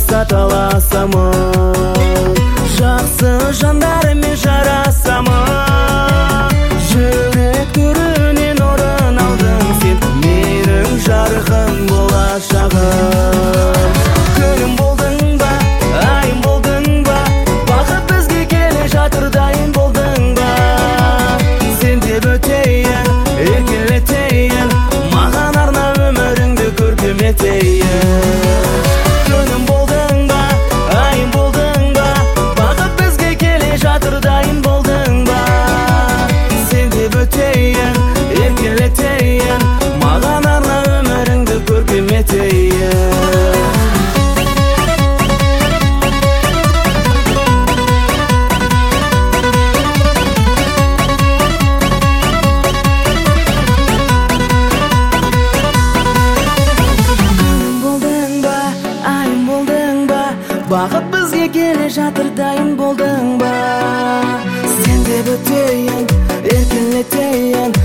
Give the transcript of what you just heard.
мақсат аласамын, жақсы жандармен жарасамын. Жүрек төрінен орын алдың сен, менің жарқын болашағым. Күнім болдың ба, айым болдың ба, бақыт бізге келе жатыр, дайын болдың ба? Сен деп өтейін, еркелетейін, маған арна өміріңді көркем етейін. Күнім болдың ба, айым болдың ба, бақыт бізге келе жатыр, дайын болдың ба? Сен деп өтейін, еркелетейін, маған арна өміріңді көркем етейін. Бақыт бізге келе жатыр, дайын болдың ба? Сен деп өтейін, еркелетейін,